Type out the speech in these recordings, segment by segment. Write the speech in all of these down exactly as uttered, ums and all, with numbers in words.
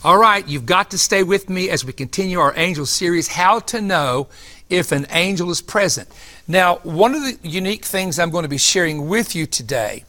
All right, you've got to stay with me as we continue our angel series, How to Know If an Angel is Present. Now, one of the unique things I'm going to be sharing with you today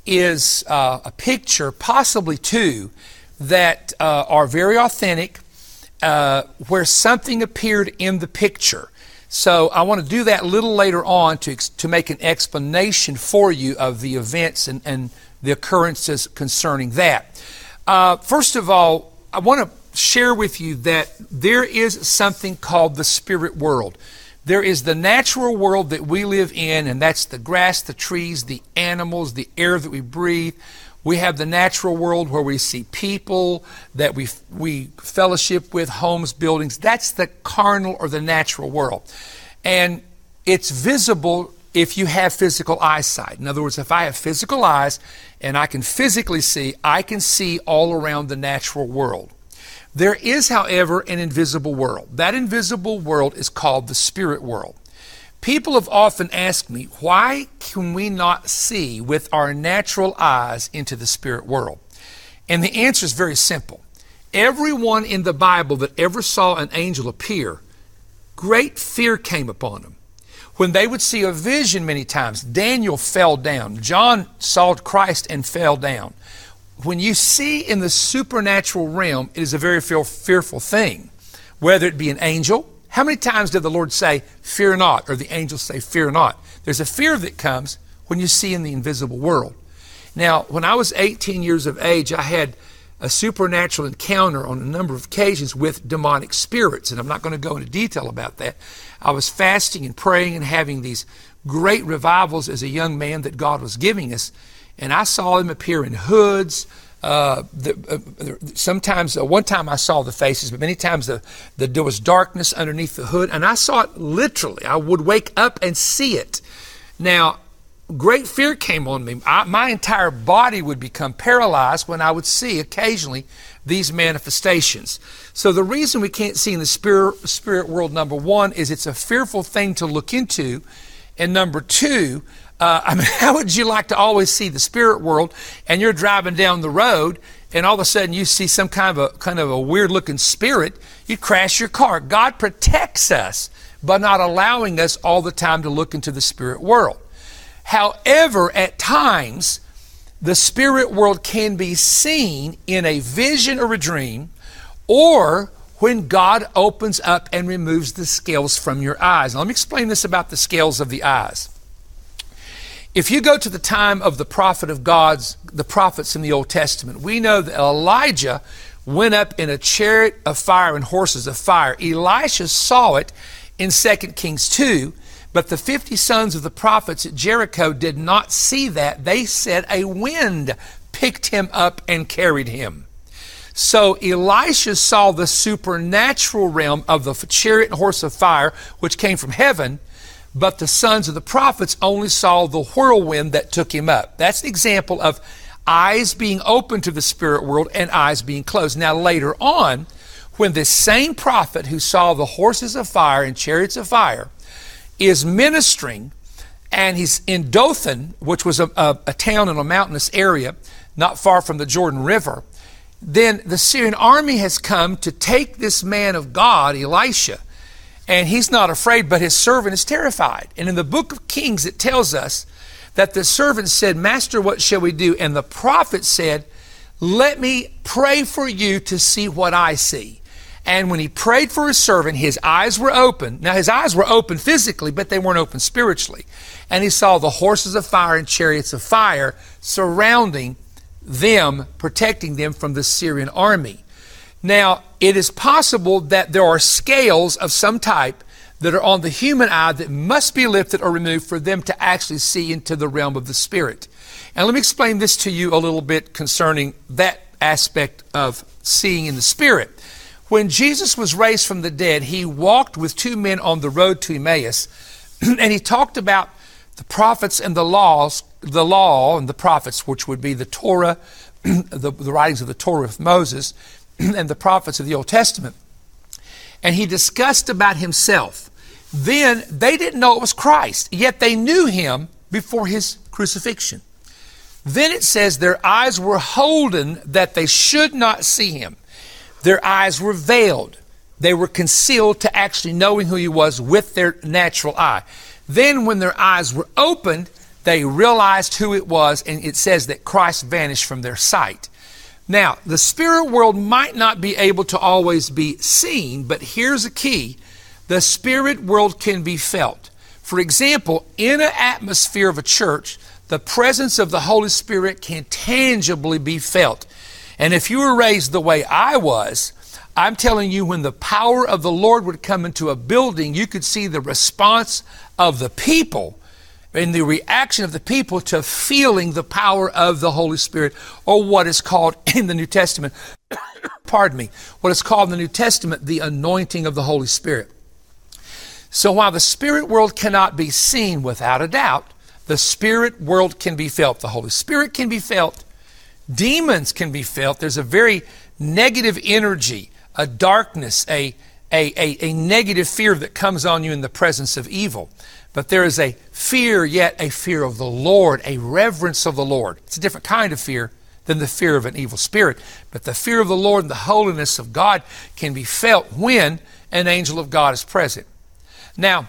is uh, a picture, possibly two, that uh, are very authentic, uh, where something appeared in the picture. So I want to do that a little later on to, to make an explanation for you of the events and, and the occurrences concerning that. Uh, first of all, I want to share with you that there is something called the spirit world. There is the natural world that we live in, and that's the grass, the trees, the animals, the air that we breathe. We have the natural world where we see people that we we fellowship with, homes, buildings. That's the carnal or the natural world. And it's visible if you have physical eyesight. In other words, if I have physical eyes and I can physically see, I can see all around the natural world. There is, however, an invisible world. That invisible world is called the spirit world. People have often asked me, why can we not see with our natural eyes into the spirit world? And the answer is very simple. Everyone in the Bible that ever saw an angel appear, great fear came upon them. When they would see a vision many times, Daniel fell down. John saw Christ and fell down. When you see in the supernatural realm, it is a very fearful thing, whether it be an angel. How many times did the Lord say, fear not, or the angels say, fear not? There's a fear that comes when you see in the invisible world. Now, when I was eighteen years of age, I had a supernatural encounter on a number of occasions with demonic spirits, and I'm not going to go into detail about that. I was fasting and praying and having these great revivals as a young man that God was giving us, and I saw them appear in hoods. Uh, the, uh, sometimes, uh, one time I saw the faces, but many times the, the, there was darkness underneath the hood, and I saw it literally. I would wake up and see it. Now, great fear came on me. I, my entire body would become paralyzed when I would see occasionally these manifestations. So the reason we can't see in the spirit, spirit world, number one, is it's a fearful thing to look into. And number two, uh, I mean, how would you like to always see the spirit world and you're driving down the road and all of a sudden you see some kind of a kind of a weird looking spirit? You crash your car. God protects us by not allowing us all the time to look into the spirit world. However, at times, the spirit world can be seen in a vision or a dream, or when God opens up and removes the scales from your eyes. Now, let me explain this about the scales of the eyes. If you go to the time of the prophet of God's, the prophets in the Old Testament, we know that Elijah went up in a chariot of fire and horses of fire. Elisha saw it in Second Kings two, but the fifty sons of the prophets at Jericho did not see that. They said a wind picked him up and carried him. So Elisha saw the supernatural realm of the chariot and horse of fire, which came from heaven, but the sons of the prophets only saw the whirlwind that took him up. That's the example of eyes being open to the spirit world and eyes being closed. Now later on, when this same prophet who saw the horses of fire and chariots of fire is ministering, and he's in Dothan, which was a, a, a town in a mountainous area not far from the Jordan River, then the Syrian army has come to take this man of God, Elisha, and he's not afraid, but his servant is terrified. And in the book of Kings, it tells us that the servant said, Master, what shall we do? And the prophet said, let me pray for you to see what I see. And when he prayed for his servant, his eyes were open. Now, his eyes were open physically, but they weren't open spiritually. And he saw the horses of fire and chariots of fire surrounding them, protecting them from the Syrian army. Now, it is possible that there are scales of some type that are on the human eye that must be lifted or removed for them to actually see into the realm of the spirit. And let me explain this to you a little bit concerning that aspect of seeing in the spirit. When Jesus was raised from the dead, he walked with two men on the road to Emmaus, and he talked about the prophets and the laws, the law and the prophets, which would be the Torah, the, the writings of the Torah of Moses, and the prophets of the Old Testament. And he discussed about himself. Then they didn't know it was Christ, yet they knew him before his crucifixion. Then it says their eyes were holden that they should not see him. Their eyes were veiled. They were concealed to actually knowing who he was with their natural eye. Then when their eyes were opened, they realized who it was, and it says that Christ vanished from their sight. Now, the spirit world might not be able to always be seen, but here's a key. The spirit world can be felt. For example, in an atmosphere of a church, the presence of the Holy Spirit can tangibly be felt. And if you were raised the way I was, I'm telling you, when the power of the Lord would come into a building, you could see the response of the people and the reaction of the people to feeling the power of the Holy Spirit, or what is called in the New Testament, pardon me, what is called in the New Testament, the anointing of the Holy Spirit. So while the spirit world cannot be seen, without a doubt, the spirit world can be felt. The Holy Spirit can be felt. Demons can be felt. There's a very negative energy, a darkness, a, a, a, a negative fear that comes on you in the presence of evil. But there is a fear, yet a fear of the Lord, a reverence of the Lord. It's a different kind of fear than the fear of an evil spirit. But the fear of the Lord and the holiness of God can be felt when an angel of God is present. Now,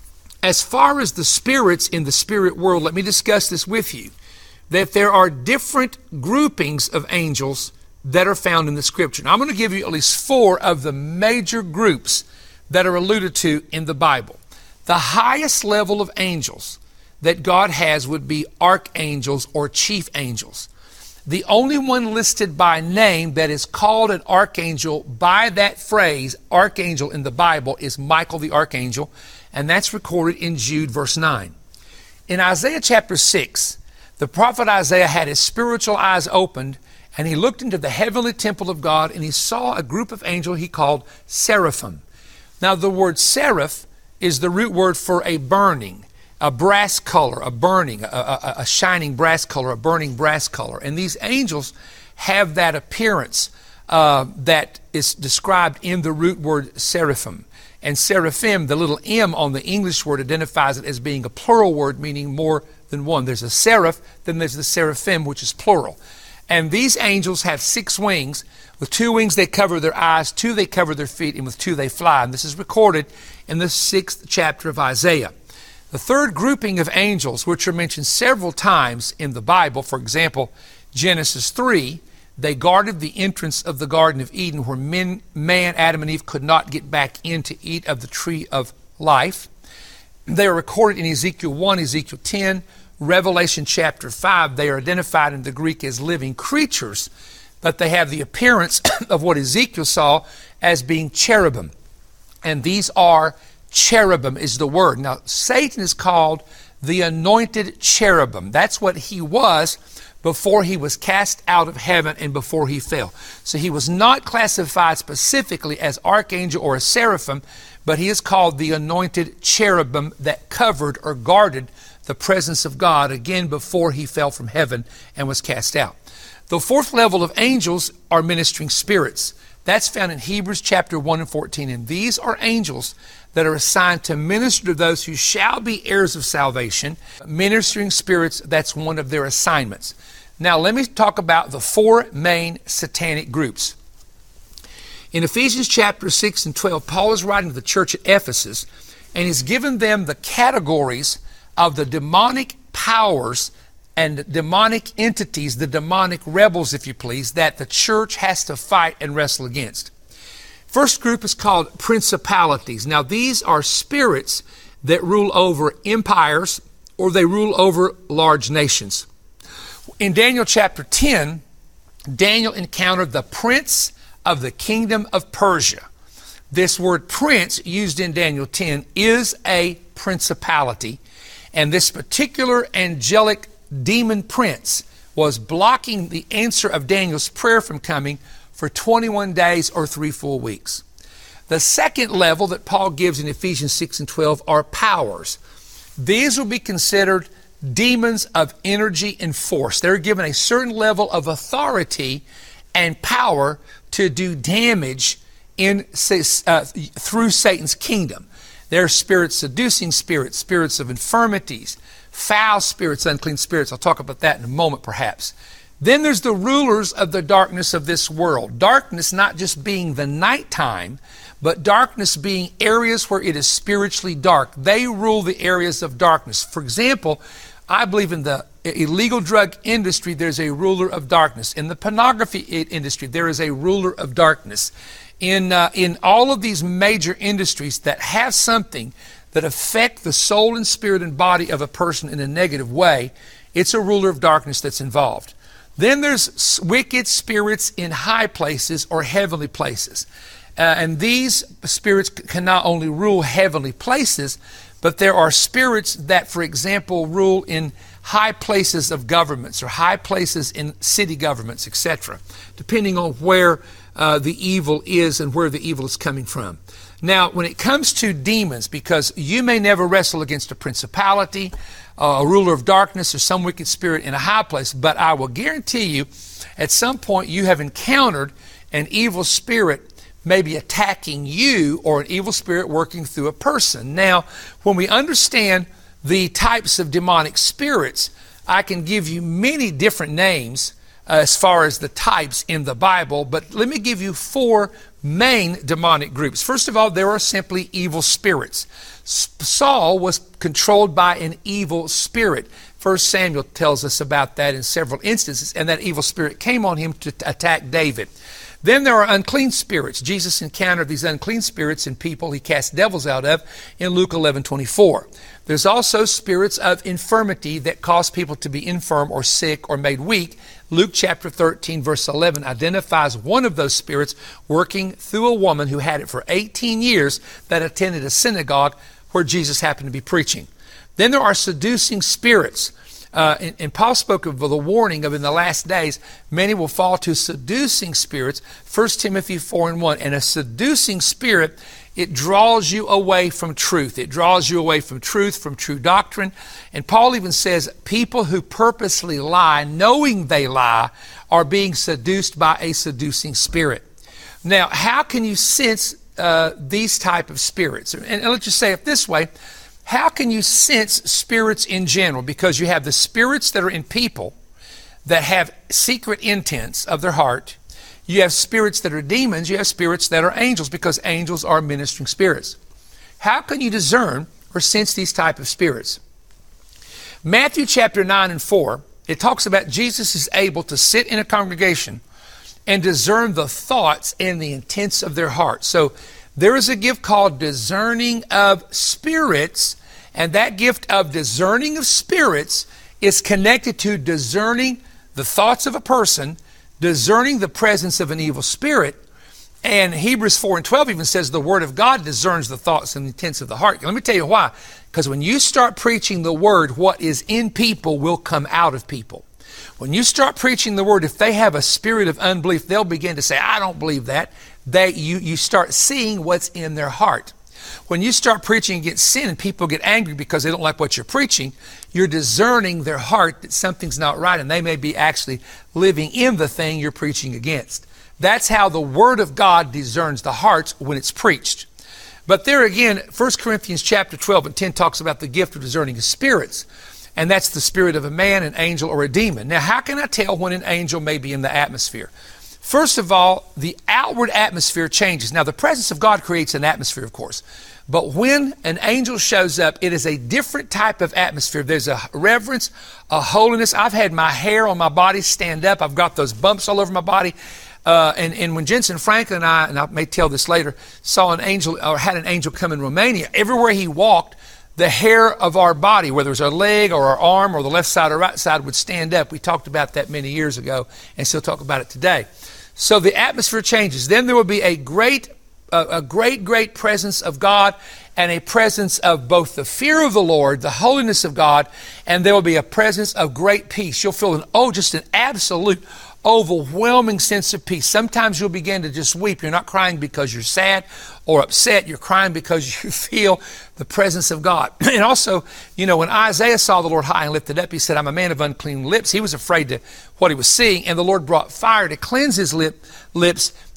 as far as the spirits in the spirit world, let me discuss this with you, that there are different groupings of angels that are found in the Scripture. Now, I'm going to give you at least four of the major groups that are alluded to in the Bible. The highest level of angels that God has would be archangels or chief angels. The only one listed by name that is called an archangel by that phrase, archangel, in the Bible is Michael the archangel, and that's recorded in Jude verse nine. In Isaiah chapter six, the prophet Isaiah had his spiritual eyes opened, and he looked into the heavenly temple of God, and he saw a group of angels he called seraphim. Now, the word seraph is the root word for a burning, a brass color, a burning, a, a, a shining brass color, a burning brass color. And these angels have that appearance uh, that is described in the root word seraphim. And seraphim, the little M on the English word, identifies it as being a plural word, meaning more than one. There's a seraph, then there's the seraphim, which is plural. And these angels have six wings. With two wings they cover their eyes, two they cover their feet, and with two they fly. And this is recorded in the sixth chapter of Isaiah. The third grouping of angels, which are mentioned several times in the Bible, for example, Genesis three, they guarded the entrance of the Garden of Eden where men, man, Adam and Eve could not get back in to eat of the tree of life. They are recorded in Ezekiel one, Ezekiel ten, Revelation chapter five. They are identified in the Greek as living creatures, but they have the appearance of what Ezekiel saw as being cherubim. And these are cherubim is the word. Now, Satan is called the anointed cherubim. That's what he was before he was cast out of heaven and before he fell. So he was not classified specifically as archangel or a seraphim, but he is called the anointed cherubim that covered or guarded the presence of God, again, before he fell from heaven and was cast out. The fourth level of angels are ministering spirits. That's found in Hebrews chapter one and fourteen. And these are angels that are assigned to minister to those who shall be heirs of salvation. Ministering spirits, that's one of their assignments. Now, let me talk about the four main satanic groups. In Ephesians chapter six and twelve, Paul is writing to the church at Ephesus, and he's given them the categories of the demonic powers and demonic entities, the demonic rebels, if you please, that the church has to fight and wrestle against. First group is called principalities. Now, these are spirits that rule over empires or they rule over large nations. In Daniel chapter ten, Daniel encountered the prince of the kingdom of Persia. This word prince used in Daniel ten is a principality, and this particular angelic demon prince was blocking the answer of Daniel's prayer from coming for twenty-one days or three full weeks. The second level that Paul gives in Ephesians six and twelve are powers. These will be considered demons of energy and force. They're given a certain level of authority and power to do damage in uh, through Satan's kingdom. They're spirits, seducing spirits, spirits of infirmities, foul spirits, unclean spirits. I'll talk about that in a moment perhaps. Then there's the rulers of the darkness of this world. Darkness not just being the nighttime, but darkness being areas where it is spiritually dark. They rule the areas of darkness. For example, I believe in the illegal drug industry, there's a ruler of darkness. In the pornography industry, there is a ruler of darkness. In, uh, in all of these major industries that have something that affect the soul and spirit and body of a person in a negative way, it's a ruler of darkness that's involved. Then there's wicked spirits in high places or heavenly places. Uh, and these spirits can not only rule heavenly places, but there are spirits that, for example, rule in high places of governments or high places in city governments, et cetera, depending on where uh, the evil is and where the evil is coming from. Now, when it comes to demons, because you may never wrestle against a principality, uh, a ruler of darkness, or some wicked spirit in a high place, but I will guarantee you, at some point you have encountered an evil spirit maybe attacking you or an evil spirit working through a person. Now, when we understand the types of demonic spirits, I can give you many different names uh, as far as the types in the Bible, but let me give you four main demonic groups. First of all, there are simply evil spirits. Saul was controlled by an evil spirit. First Samuel tells us about that in several instances, and that evil spirit came on him to attack David. Then there are unclean spirits. Jesus encountered these unclean spirits in people he cast devils out of in Luke eleven twenty-four. There's also spirits of infirmity that cause people to be infirm or sick or made weak. Luke chapter thirteen verse eleven identifies one of those spirits working through a woman who had it for eighteen years that attended a synagogue where Jesus happened to be preaching. Then there are seducing spirits. Uh, and, and Paul spoke of the warning of in the last days, many will fall to seducing spirits. First Timothy four and one. And a seducing spirit, it draws you away from truth. It draws you away from truth, from true doctrine. And Paul even says people who purposely lie, knowing they lie, are being seduced by a seducing spirit. Now, how can you sense uh, these type of spirits? And, and let's just say it this way. How can you sense spirits in general? Because you have the spirits that are in people that have secret intents of their heart. You have spirits that are demons. You have spirits that are angels, because angels are ministering spirits. How can you discern or sense these type of spirits? Matthew chapter nine and four, it talks about Jesus is able to sit in a congregation and discern the thoughts and the intents of their heart. So there is a gift called discerning of spirits, and that gift of discerning of spirits is connected to discerning the thoughts of a person, discerning the presence of an evil spirit. And Hebrews four and twelve even says the Word of God discerns the thoughts and intents of the heart. Let me tell you why. Because when you start preaching the Word, what is in people will come out of people. When you start preaching the Word, if they have a spirit of unbelief, they'll begin to say, I don't believe that. They, you, you start seeing what's in their heart. When you start preaching against sin and people get angry because they don't like what you're preaching, you're discerning their heart that something's not right, and they may be actually living in the thing you're preaching against. That's how the Word of God discerns the hearts when it's preached. But there again, First Corinthians chapter twelve and ten talks about the gift of discerning of spirits. And that's the spirit of a man, an angel, or a demon. Now, how can I tell when an angel may be in the atmosphere? First of all, the outward atmosphere changes. Now, the presence of God creates an atmosphere, of course. But when an angel shows up, it is a different type of atmosphere. There's a reverence, a holiness. I've had my hair on my body stand up. I've got those bumps all over my body. Uh, and, and when Jensen Franklin and I, and I may tell this later, saw an angel or had an angel come in Romania, everywhere he walked, the hair of our body, whether it was our leg or our arm or the left side or right side, would stand up. We talked about that many years ago and still talk about it today. So the atmosphere changes. Then there will be a great, uh, a great, great presence of God, and a presence of both the fear of the Lord, the holiness of God, and there will be a presence of great peace. You'll feel an, oh, just an absolute overwhelming sense of peace. Sometimes you'll begin to just weep. You're not crying because you're sad or upset. You're crying because you feel the presence of God. And also, you know, when Isaiah saw the Lord high and lifted up, he said, I'm a man of unclean lips. He was afraid to what he was seeing, and the Lord brought fire to cleanse his lip, lips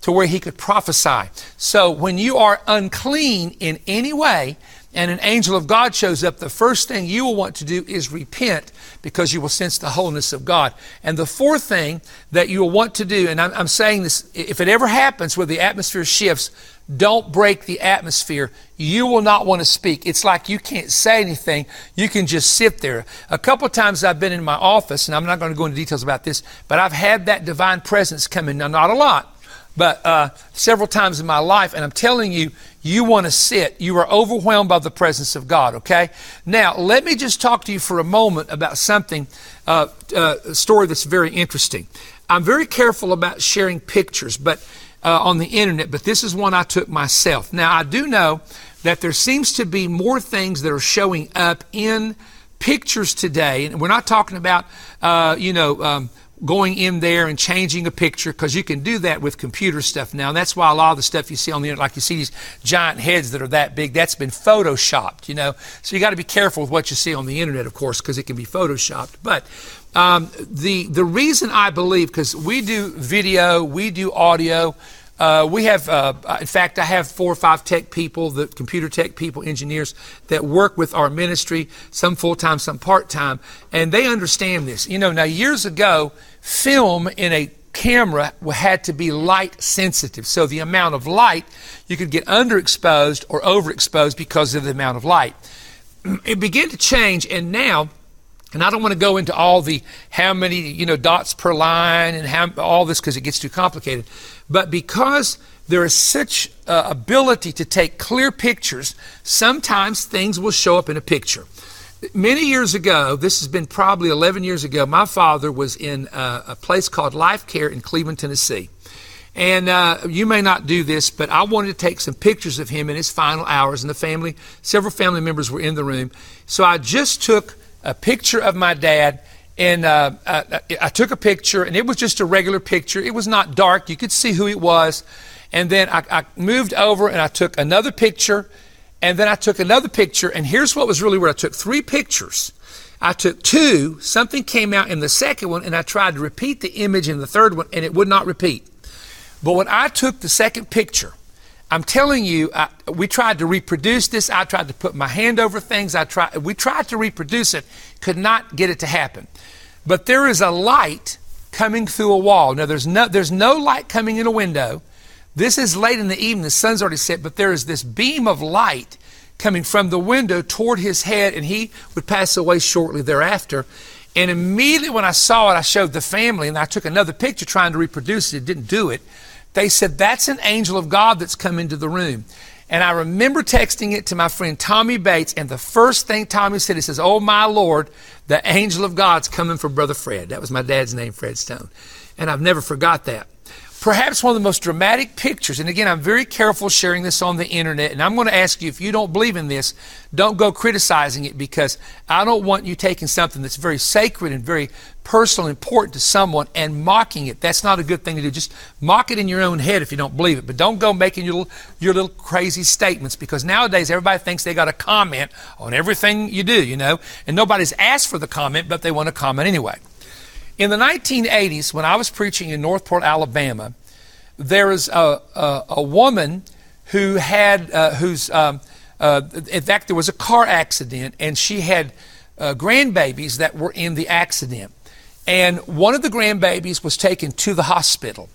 to where he could prophesy. So when you are unclean in any way, and an angel of God shows up, the first thing you will want to do is repent, because you will sense the holiness of God. And the fourth thing that you will want to do, and I'm, I'm saying this, if it ever happens where the atmosphere shifts, don't break the atmosphere. You will not want to speak. It's like you can't say anything. You can just sit there. A couple of times I've been in my office, and I'm not going to go into details about this, but I've had that divine presence come in. Now, not a lot, but uh, several times in my life, and I'm telling you, you want to sit. You are overwhelmed by the presence of God, okay? Now, let me just talk to you for a moment about something, uh, uh, a story that's very interesting. I'm very careful about sharing pictures but uh, on the internet, but this is one I took myself. Now, I do know that there seems to be more things that are showing up in pictures today, and we're not talking about, uh, you know, um, going in there and changing a picture, because you can do that with computer stuff now. And that's why a lot of the stuff you see on the internet, like you see these giant heads that are that big, that's been photoshopped, you know. So you got to be careful with what you see on the internet, of course, because it can be photoshopped. But um, the the reason I believe, because we do video, we do audio, Uh, we have, uh, in fact, I have four or five tech people, the computer tech people, engineers that work with our ministry, some full-time, some part-time, and they understand this. You know, now years ago, film in a camera had to be light sensitive. So the amount of light, you could get underexposed or overexposed because of the amount of light. It began to change, and now, and I don't want to go into all the how many, you know, dots per line and how all this, because it gets too complicated. But because there is such uh, ability to take clear pictures, sometimes things will show up in a picture. Many years ago, this has been probably eleven years ago, my father was in uh, a place called Life Care in Cleveland, Tennessee. And uh, you may not do this, but I wanted to take some pictures of him in his final hours, and the family, several family members were in the room. So I just took a picture of my dad, and uh, I, I took a picture, and it was just a regular picture. It was not dark. You could see who it was. And then I, I moved over, and I took another picture, and then I took another picture, and here's what was really weird. I took three pictures. I took two. Something came out in the second one, and I tried to repeat the image in the third one, and it would not repeat. But when I took the second picture, I'm telling you, I, we tried to reproduce this. I tried to put my hand over things. I tried. We tried to reproduce it, could not get it to happen. But there is a light coming through a wall. Now, there's no, there's no light coming in a window. This is late in the evening. The sun's already set, but there is this beam of light coming from the window toward his head, and he would pass away shortly thereafter. And immediately when I saw it, I showed the family, and I took another picture trying to reproduce it. It didn't do it. They said, that's an angel of God that's come into the room. And I remember texting it to my friend Tommy Bates, and the first thing Tommy said, he says, oh my Lord, the angel of God's coming for Brother Fred. That was my dad's name, Fred Stone. And I've never forgot that. Perhaps one of the most dramatic pictures, and again, I'm very careful sharing this on the internet, and I'm going to ask you, if you don't believe in this, don't go criticizing it, because I don't want you taking something that's very sacred and very personal and important to someone and mocking it. That's not a good thing to do. Just mock it in your own head if you don't believe it, but don't go making your little, your little crazy statements, because nowadays everybody thinks they got to comment on everything you do, you know, and nobody's asked for the comment, but they want to comment anyway. In the nineteen eighties, when I was preaching in Northport, Alabama, there was a, a, a woman who had, uh, who's, um, uh, in fact, there was a car accident, and she had uh, grandbabies that were in the accident. And one of the grandbabies was taken to the hospital.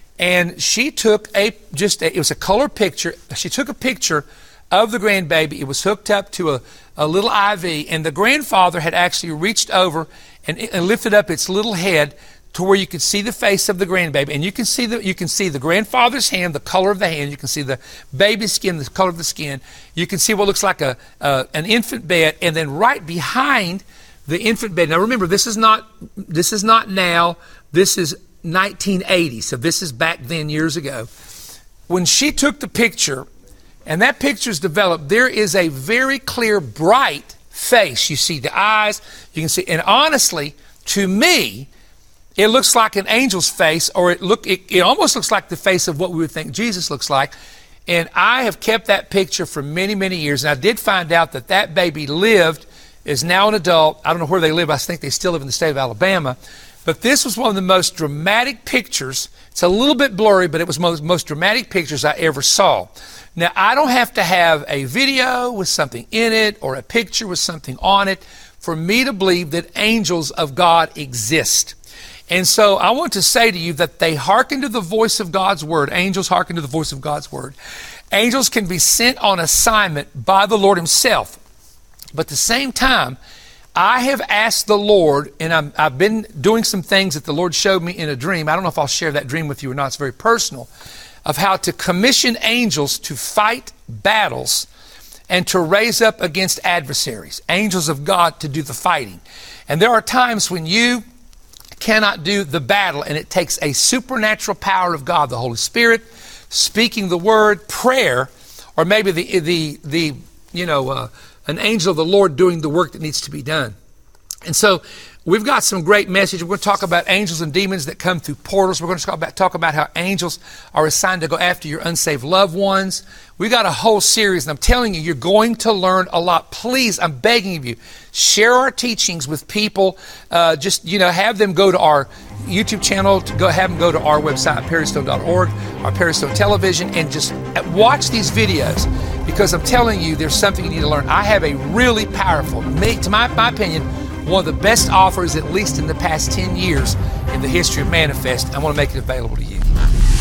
And she took a, just a, it was a color picture. She took a picture of the grandbaby. It was hooked up to a, a little I V, and the grandfather had actually reached over and, and lifted up its little head to where you could see the face of the grandbaby, and you can see the you can see the grandfather's hand, the color of the hand. You can see the baby's skin, the color of the skin. You can see what looks like a uh, an infant bed, and then right behind the infant bed. Now remember, this is not this is not now. This is nineteen eighty, so this is back then, years ago. When she took the picture, and that picture's developed, there is a very clear, bright face. You see the eyes. You can see, and honestly, to me, it looks like an angel's face, or it look it, it almost looks like the face of what we would think Jesus looks like. And I have kept that picture for many, many years. And I did find out that that baby lived, is now an adult. I don't know where they live. I think they still live in the state of Alabama. But this was one of the most dramatic pictures. It's a little bit blurry, but it was one of the most dramatic pictures I ever saw. Now, I don't have to have a video with something in it or a picture with something on it for me to believe that angels of God exist. And so I want to say to you that they hearken to the voice of God's word. Angels hearken to the voice of God's word. Angels can be sent on assignment by the Lord himself. But at the same time, I have asked the Lord, and I'm, I've been doing some things that the Lord showed me in a dream. I don't know if I'll share that dream with you or not. It's very personal, of how to commission angels to fight battles and to raise up against adversaries. Angels of God to do the fighting. And there are times when you cannot do the battle, and it takes a supernatural power of God, the Holy Spirit, speaking the word, prayer, or maybe the the the you know uh, an angel of the Lord doing the work that needs to be done. And so we've got some great message. We're going to talk about angels and demons that come through portals. We're going to talk about, talk about how angels are assigned to go after your unsaved loved ones. We've got a whole series, and I'm telling you, you're going to learn a lot. Please, I'm begging of you, share our teachings with people. Uh, just, you know, have them go to our YouTube channel, to go have them go to our website, perry stone dot org, our Perry Stone Television, and just watch these videos, because I'm telling you, there's something you need to learn. I have a really powerful, to my, my opinion, one of the best offers, at least in the past ten years, in the history of Manifest. I want to make it available to you.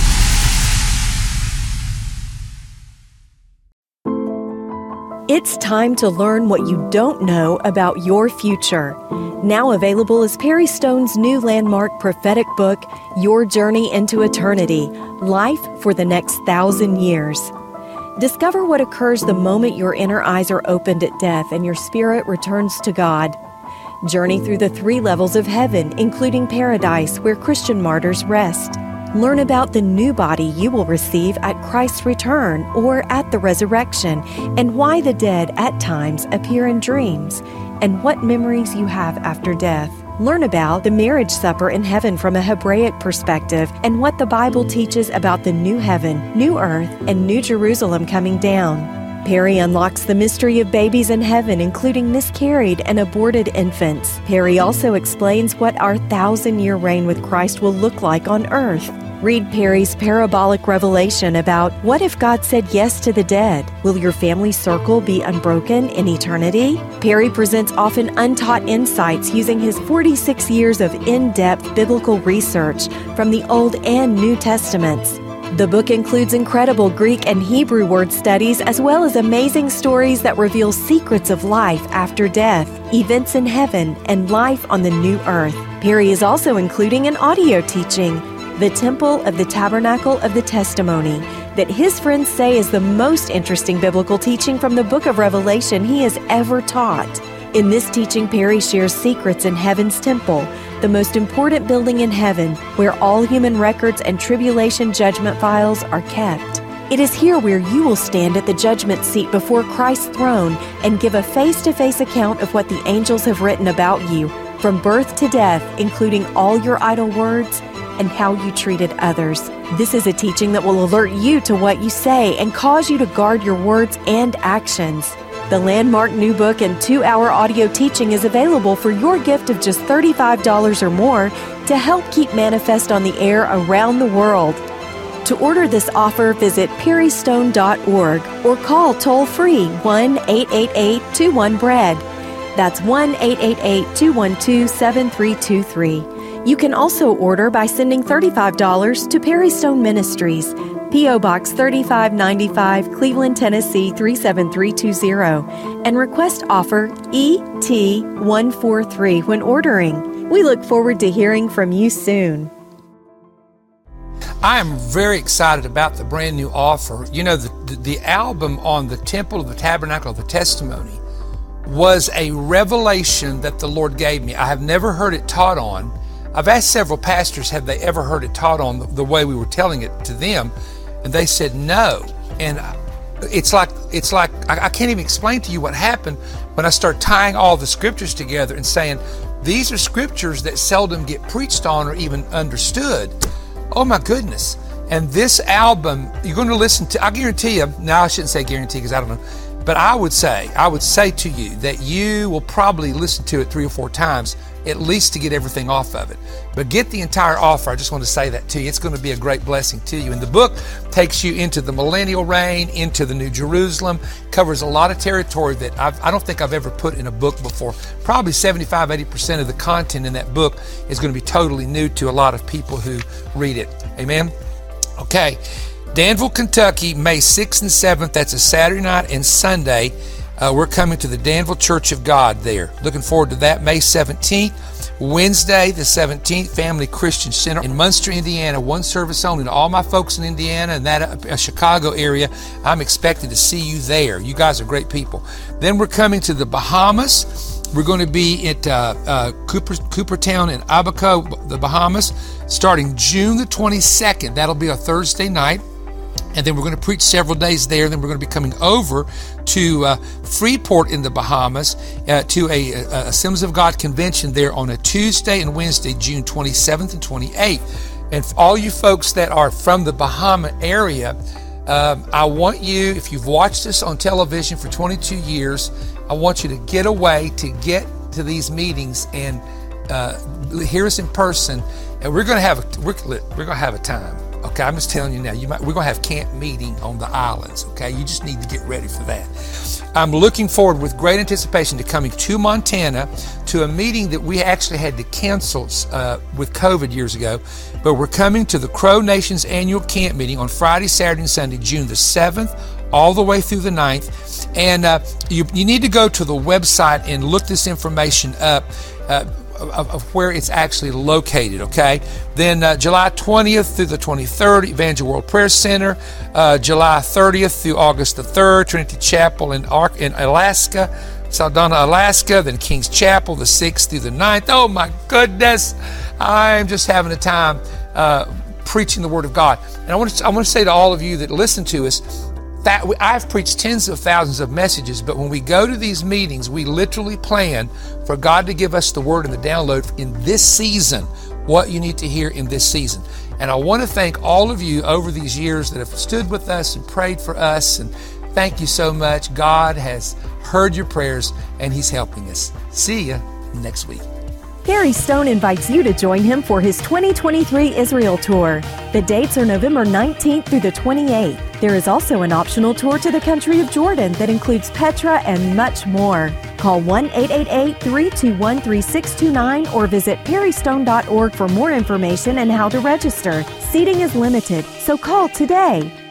It's time to learn what you don't know about your future. Now available is Perry Stone's new landmark prophetic book, Your Journey into Eternity, Life for the Next Thousand Years. Discover what occurs the moment your inner eyes are opened at death and your spirit returns to God. Journey through the three levels of heaven, including paradise, where Christian martyrs rest. Learn about the new body you will receive at Christ's return or at the resurrection, and why the dead at times appear in dreams, and what memories you have after death. Learn about the marriage supper in heaven from a Hebraic perspective, and what the Bible teaches about the new heaven, new earth, and new Jerusalem coming down. Perry unlocks the mystery of babies in heaven, including miscarried and aborted infants. Perry also explains what our thousand-year reign with Christ will look like on earth. Read Perry's parabolic revelation about what if God said yes to the dead? Will your family circle be unbroken in eternity? Perry presents often untaught insights using his forty-six years of in-depth biblical research from the Old and New Testaments. The book includes incredible Greek and Hebrew word studies, as well as amazing stories that reveal secrets of life after death, events in heaven, and life on the new earth. Perry is also including an audio teaching, The Temple of the Tabernacle of the Testimony, that his friends say is the most interesting biblical teaching from the book of Revelation he has ever taught. In this teaching, Perry shares secrets in Heaven's Temple, the most important building in heaven, where all human records and tribulation judgment files are kept. It is here where you will stand at the judgment seat before Christ's throne and give a face-to-face account of what the angels have written about you, from birth to death, including all your idle words and how you treated others. This is a teaching that will alert you to what you say and cause you to guard your words and actions. The landmark new book and two-hour audio teaching is available for your gift of just thirty-five dollars or more to help keep Manifest on the air around the world. To order this offer, visit perry stone dot org or call toll-free one eight eight eight, two one, B R E A D. That's one eight eight eight, two one two, seven three two three. You can also order by sending thirty-five dollars to Perry Stone Ministries, P O Box thirty-five ninety-five, Cleveland, Tennessee three seven three two zero, and request offer E T one four three when ordering. We look forward to hearing from you soon. I am very excited about the brand new offer. You know, the, the, the album on the Temple of the Tabernacle of the Testimony was a revelation that the Lord gave me. I have never heard it taught on. I've asked several pastors, have they ever heard it taught on the, the way we were telling it to them? And they said no. And it's like, it's like I, I can't even explain to you what happened when I start tying all the scriptures together and saying, these are scriptures that seldom get preached on or even understood. Oh my goodness. And this album, you're going to listen to, I guarantee you, now I shouldn't say guarantee because I don't know, But I would say, I would say to you that you will probably listen to it three or four times, at least to get everything off of it. But get the entire offer. I just want to say that to you. It's going to be a great blessing to you. And the book takes you into the millennial reign, into the New Jerusalem, covers a lot of territory that I've, I don't think I've ever put in a book before. Probably seventy-five, eighty percent of the content in that book is going to be totally new to a lot of people who read it. Amen? Okay. Danville, Kentucky, May sixth and seventh. That's a Saturday night and Sunday. Uh, we're coming to the Danville Church of God there. Looking forward to that. May seventeenth, Wednesday the seventeenth, Family Christian Center in Munster, Indiana. One service only. To all my folks in Indiana and that uh, Chicago area, I'm expected to see you there. You guys are great people. Then we're coming to the Bahamas. We're going to be at uh, uh, Cooper, Coopertown in Abaco, the Bahamas, starting June the twenty-second. That'll be a Thursday night. And then we're going to preach several days there. Then we're going to be coming over to uh, Freeport in the Bahamas uh, to a, a Assemblies of God convention there on a Tuesday and Wednesday, June twenty-seventh and twenty-eighth. And for all you folks that are from the Bahama area, um, I want you, if you've watched us on television for twenty-two years, I want you to get away to get to these meetings and uh, hear us in person. And we're going to have a, we're, we're going to have a time. Okay, I'm just telling you now, you might, we're going to have camp meeting on the islands, okay? You just need to get ready for that. I'm looking forward with great anticipation to coming to Montana to a meeting that we actually had to cancel uh, with COVID years ago, but we're coming to the Crow Nation's annual camp meeting on Friday, Saturday, and Sunday, June the seventh, all the way through the ninth. And uh, you, you need to go to the website and look this information up. Uh, Of, of where it's actually located, okay? Then uh, July twentieth through the twenty-third, Evangel World Prayer Center. Uh, July thirtieth through August the third, Trinity Chapel in, Ar- in Alaska, Saldana, Alaska. Then King's Chapel, the sixth through the ninth. Oh my goodness, I'm just having a time uh, preaching the Word of God. And I want to I want to say to all of you that listen to us, that I've preached tens of thousands of messages, but when we go to these meetings, we literally plan for God to give us the word and the download in this season, what you need to hear in this season. And I want to thank all of you over these years that have stood with us and prayed for us, and thank you so much. God has heard your prayers and He's helping us. See you next week. Perry Stone invites you to join him for his twenty twenty-three Israel Tour. The dates are November nineteenth through the twenty-eighth. There is also an optional tour to the country of Jordan that includes Petra and much more. Call one eight eight eight, three two one, three six two nine or visit perry stone dot org for more information and how to register. Seating is limited, so call today.